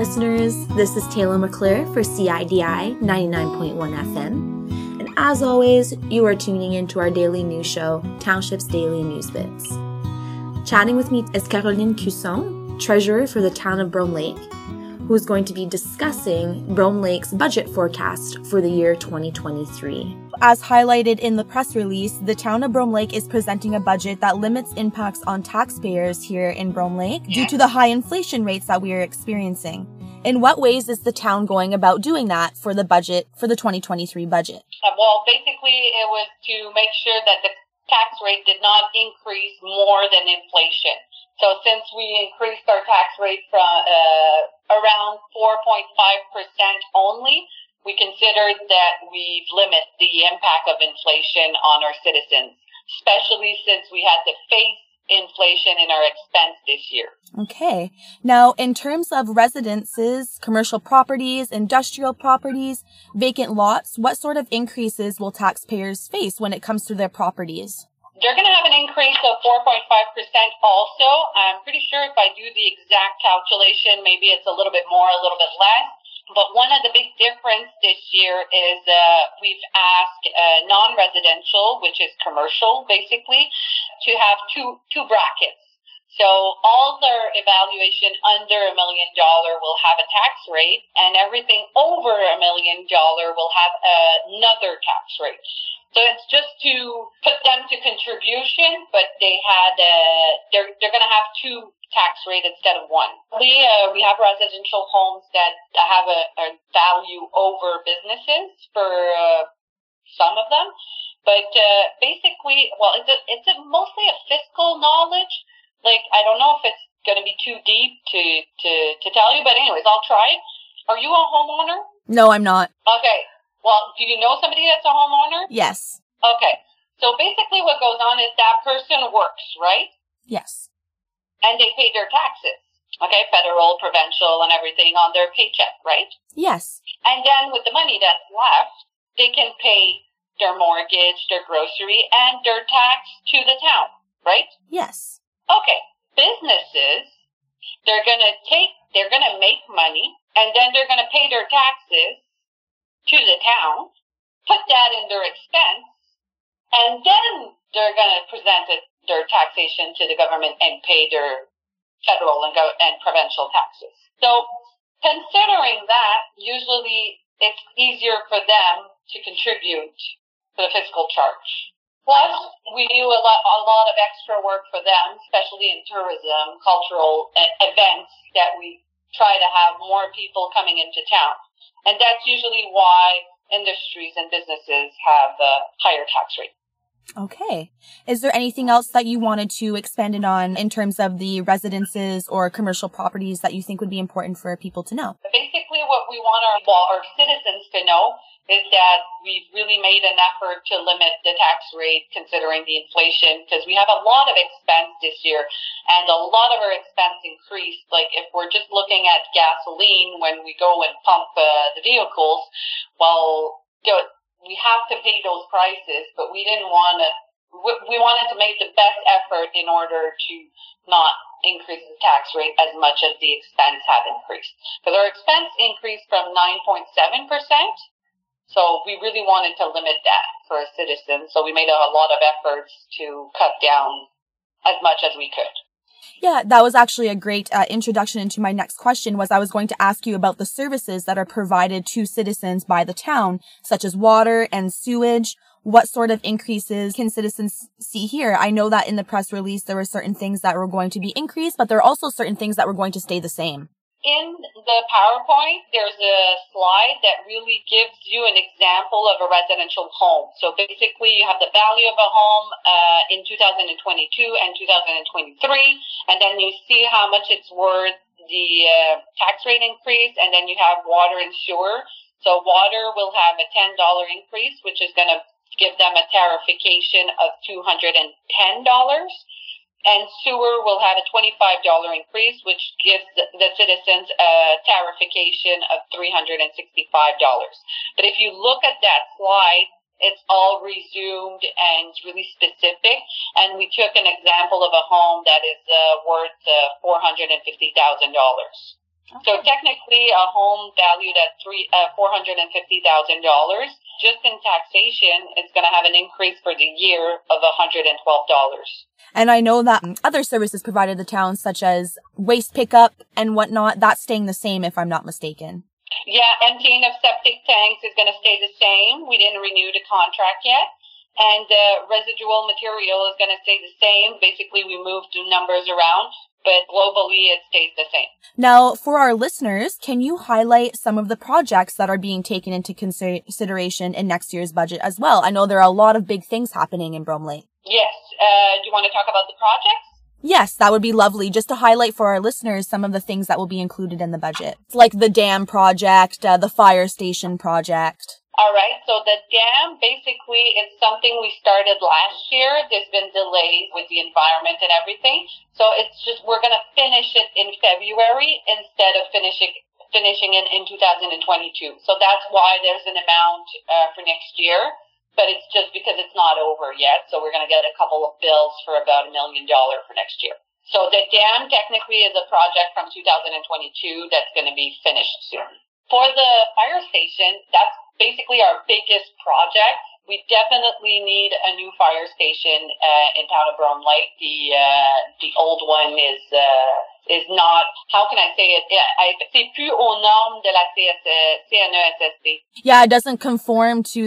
listeners. This is Taylor McClure for CIDI 99.1 FM. And as always, you are tuning into our daily news show, Township's Daily News Bits. Chatting with me is Caroline Cusson, treasurer for the town of Brome Lake, who is going to be discussing Brome Lake's budget forecast for the year 2023. As highlighted in the press release, the town of Brome Lake is presenting a budget that limits impacts on taxpayers here in Brome Lake due to the high inflation rates that we are experiencing. In what ways is the town going about doing that for the budget, for the 2023 budget? Well, basically, it was to make sure that the tax rate did not increase more than inflation. So since we increased our tax rate from around 4.5% only, we considered that we've limited the impact of inflation on our citizens, especially since we had to face inflation in our expense this year. Okay. Now, in terms of residences, commercial properties, industrial properties, vacant lots, what sort of increases will taxpayers face when it comes to their properties? They're going to have an increase of 4.5% also. I'm pretty sure if I do the exact calculation, maybe it's a little bit more, a little bit less. But one of the big difference this year is we've asked non-residential, which is commercial, basically, to have two brackets. So all their evaluation under $1 million will have a tax rate, and everything over $1 million will have another tax rate. So it's just to put them to contribution, but they're going to have two tax rate instead of one. We have residential homes that have a value over businesses for some of them, but basically, well, it's mostly a fiscal knowledge. Like, I don't know if it's going to be too deep to tell you, but anyways, I'll try it. Are you a homeowner? No, I'm not. Okay. Well, do you know somebody that's a homeowner? Yes. Okay. So basically what goes on is that person works, right? Yes. And they pay their taxes, okay, federal, provincial, and everything on their paycheck, right? Yes. And then with the money that's left, they can pay their mortgage, their grocery, and their tax to the town, right? Yes. Okay. Businesses, they're going to make money, and then they're going to pay their taxes to the town, put that in their expense, and then they're going to present their taxation to the government and pay their federal and provincial taxes. So considering that, usually it's easier for them to contribute to the fiscal charge. Plus, we do a lot of extra work for them, especially in tourism, cultural events, that we try to have more people coming into town. And that's usually why industries and businesses have a higher tax rate. Okay. Is there anything else that you wanted to expand it on in terms of the residences or commercial properties that you think would be important for people to know? Basically, what we want our citizens to know is that we've really made an effort to limit the tax rate considering the inflation, because we have a lot of expense this year, and a lot of our expense increased. Like if we're just looking at gasoline when we go and pump the vehicles, well, we have to pay those prices, but we didn't want to. We wanted to make the best effort in order to not increase the tax rate as much as the expense have increased. Because our expense increased from 9.7%, so we really wanted to limit that for our citizens. So we made a lot of efforts to cut down as much as we could. Yeah, that was actually a great introduction into my next question. I was going to ask you about the services that are provided to citizens by the town, such as water and sewage. What sort of increases can citizens see here? I know that in the press release, there were certain things that were going to be increased, but there are also certain things that were going to stay the same. In the PowerPoint, there's a slide that really gives you an example of a residential home. So basically, you have the value of a home in 2022 and 2023, and then you see how much it's worth, the tax rate increase, and then you have water and sewer. So water will have a $10 increase, which is going to give them a tarification of $210. And sewer will have a $25 increase, which gives the citizens a tarification of $365. But if you look at that slide, it's all resumed and it's really specific. And we took an example of a home that is worth $450,000. So technically, a home valued at $450,000, just in taxation, is going to have an increase for the year of $112. And I know that other services provided the town, such as waste pickup and whatnot, that's staying the same if I'm not mistaken. Yeah, emptying of septic tanks is going to stay the same. We didn't renew the contract yet. And residual material is going to stay the same. Basically, we moved the numbers around, but globally it stays the same. Now, for our listeners, can you highlight some of the projects that are being taken into consideration in next year's budget as well? I know there are a lot of big things happening in Brome Lake. Yes. Do you want to talk about the projects? Yes, that would be lovely. Just to highlight for our listeners some of the things that will be included in the budget, like the dam project, the fire station project. All right. So the dam basically is something we started last year. There's been delays with the environment and everything. So it's just, we're going to finish it in February instead of finishing it in 2022. So that's why there's an amount for next year. But it's just because it's not over yet. So we're going to get a couple of bills for about $1 million for next year. So the dam technically is a project from 2022 that's going to be finished soon. For the fire station, that's basically our biggest project. We definitely need a new fire station in town of Brome Lake. The old one is not, how can I say it? C'est plus aux normes de la CNESST. Yeah, it doesn't conform to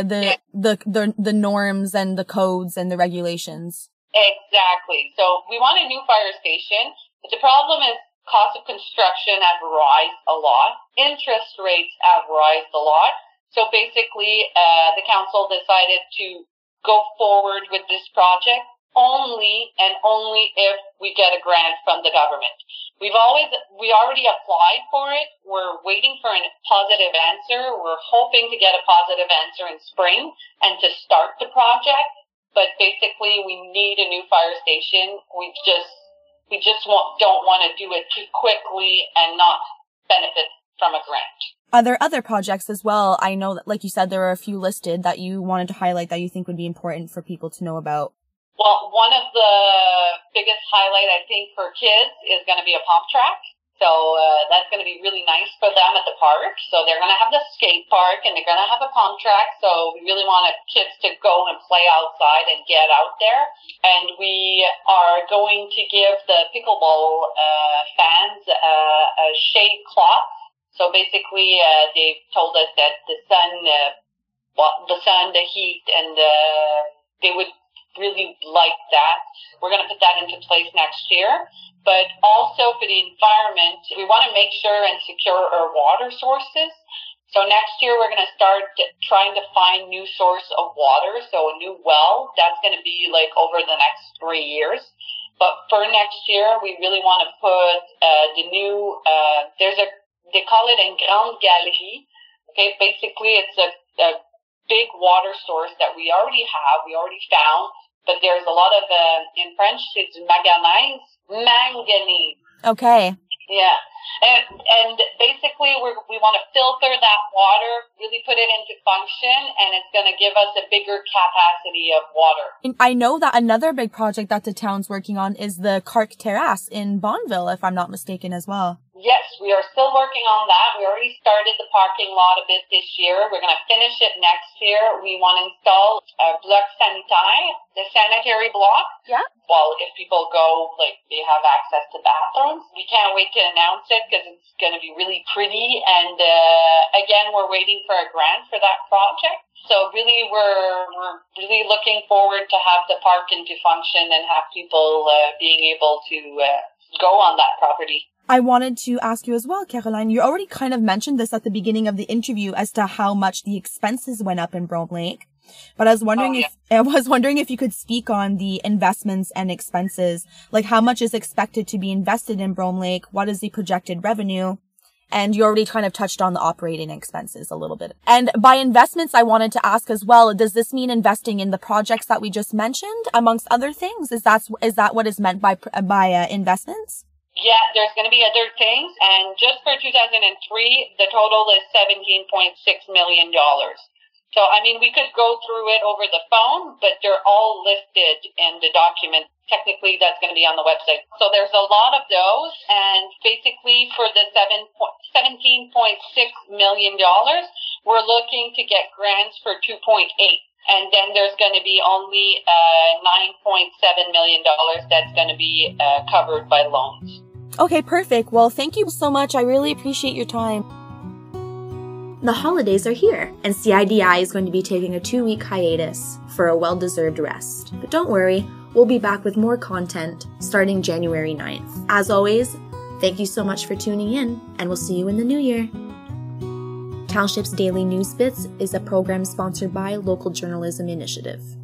the norms and the codes and the regulations. Exactly. So we want a new fire station, but the problem is cost of construction have risen a lot. Interest rates have risen a lot. So basically, the council decided to go forward with this project only if we get a grant from the government. We already applied for it. We're waiting for a positive answer. We're hoping to get a positive answer in spring and to start the project. But basically, we need a new fire station. We just don't want to do it too quickly and not benefit from a grant. Are there other projects as well? I know that, like you said, there are a few listed that you wanted to highlight that you think would be important for people to know about. Well, one of the biggest highlight, I think, for kids is going to be a pump track. So that's going to be really nice for them at the park. So they're going to have the skate park and they're going to have a pump track. So we really want kids to go and play outside and get out there. And we are going to give the pickleball fans a shade cloth. So basically, they've told us that the sun, the heat, and they would really like that. We're going to put that into place next year. But also for the environment, we want to make sure and secure our water sources. So next year, we're going to start trying to find new source of water. So a new well, that's going to be like over the next 3 years. But for next year, we really want to put the new, they call it une grande galerie. Okay, basically it's a big water source that we already have, we already found, but there's a lot of, in French, it's manganese. Okay. Yeah. And basically we want to filter that water, really put it into function, and it's going to give us a bigger capacity of water. And I know that another big project that the town's working on is the Carc Terrace in Bonneville, if I'm not mistaken as well. Yes, we are still working on that. We already started the parking lot a bit this year. We're going to finish it next year. We want to install a bloc sanitaire, the sanitary block. Yeah. Well, if people go, like, they have access to bathrooms. We can't wait to announce it because it's going to be really pretty. And again, we're waiting for a grant for that project. So really, we're really looking forward to have the park into function and have people being able to go on that property. I wanted to ask you as well, Caroline, you already kind of mentioned this at the beginning of the interview as to how much the expenses went up in Brome Lake. But I was wondering if you could speak on the investments and expenses, like how much is expected to be invested in Brome Lake, what is the projected revenue, and you already kind of touched on the operating expenses a little bit. And by investments, I wanted to ask as well, does this mean investing in the projects that we just mentioned, amongst other things? Is that what is meant by investments? Yeah, there's going to be other things, and just for 2003, the total is $17.6 million. So, I mean, we could go through it over the phone, but they're all listed in the document technically that's going to be on the website. So there's a lot of those, and basically for the $17.6 million, we're looking to get grants for 2.8. And then there's going to be only $9.7 million that's going to be covered by loans. Okay, perfect. Well, thank you so much. I really appreciate your time. The holidays are here, and CIDI is going to be taking a 2-week hiatus for a well-deserved rest. But don't worry, we'll be back with more content starting January 9th. As always, thank you so much for tuning in, and we'll see you in the new year. Township's Daily News Bits is a program sponsored by Local Journalism Initiative.